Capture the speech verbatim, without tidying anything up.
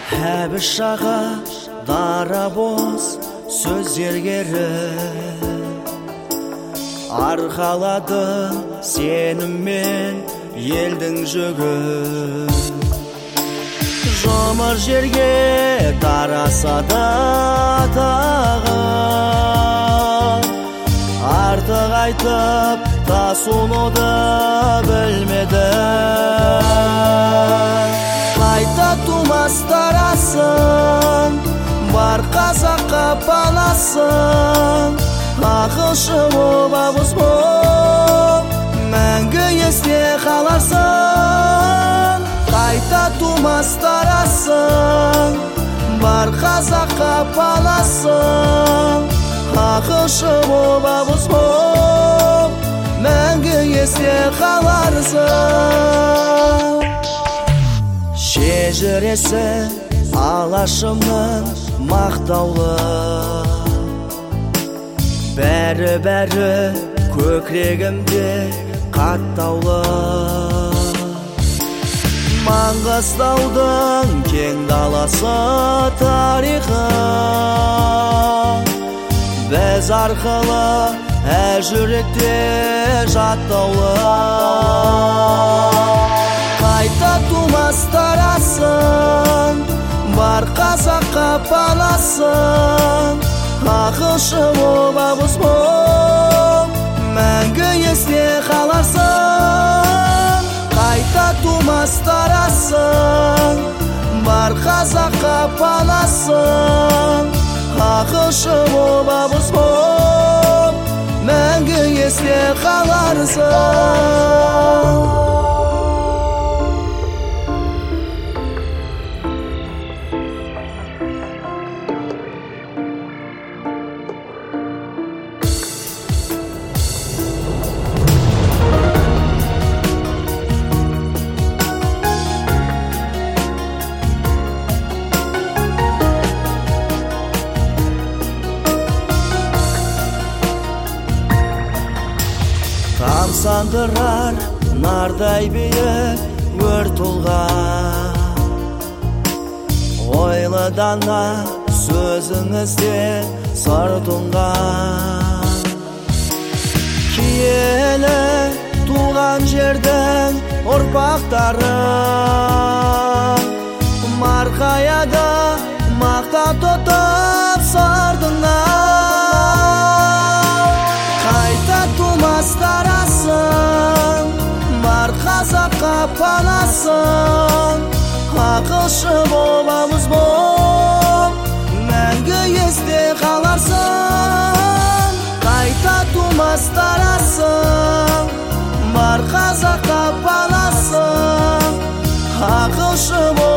Әбіш аға дарабоз сөздергері, арқалады сеніммен елдің жүгі. Жұмыр жерге тараса да тағы, артық айтып тасуды білмеді. Қайта тумас тарасын, бар қазаққа панасын, ақылшы боп абыз боп мәңгі есте қаларсын. Қайта тумас тарасын, бар қазаққа панасын, ақылшы боп абыз боп мәңгі есте қаларсын. Шежіресі алашымның мақтаулы, бәрі-бәрі көкірегімде қаттаулы. Маңғыстаудың кең даласы тарихы, біз арқылы әр жүректе жаттаулы. Қайта тумас тарасын, бар қазаққа панасын, ақылшы боп абыз боп мәңгі есте қаларсын. Қайта тумас тарасын, бар қазаққа панасын, ақылшы боп абыз боп мәңгі есте қаларсын. Тамсандырар нардай биік өр тұлға, ойлы дана сөзіңізде сыр тұнған. Киелі туған жердің ұрпақтары, марқаяда мақта тұтып сыртыңнан. Қайта тумас тарасын, бар қазаққа панасын, ақылшы боп абыз боп мәңгі есте қаларсын. Қайта тумас тарасын, бар қазаққа панасын, ақылшы боп